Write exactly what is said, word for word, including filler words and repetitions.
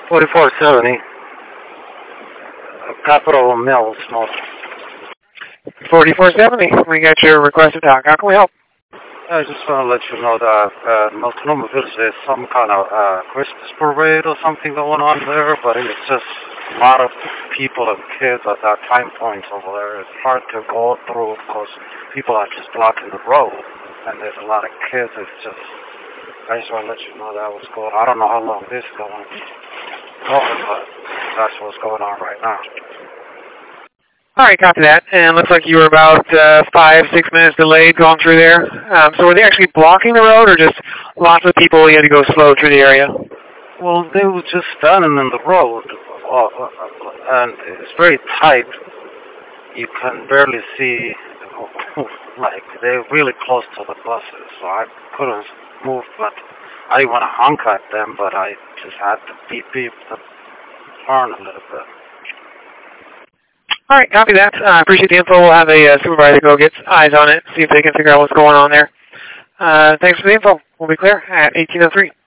forty-four seventy, Capitol Mills, North. forty-four seventy, we got your request to talk. How can we help? I just want to let you know that uh, Multnomah Village, there's some kind of uh, Christmas parade or something going on there, but it's just a lot of people and kids at that time point over there. It's hard to go through because people are just blocking the road, and there's a lot of kids. It's just, I just want to let you know that was going on. I don't know how long this is going on, but that's what's going on right now. All right, copy that. And looks like you were about uh, five, six minutes delayed going through there. Um, so were they actually blocking the road, or just lots of people, you had to go slow through the area? Well, they were just standing in the road, uh, and it's very tight. You can barely see, like, they're really close to the buses, so I couldn't move, but I didn't want to honk at them, but I just had to beep beep the horn a little bit. All right, copy that. I uh, appreciate the info. We'll have a uh, supervisor go get eyes on it, see if they can figure out what's going on there. Uh, thanks for the info. We'll be clear at eighteen oh three.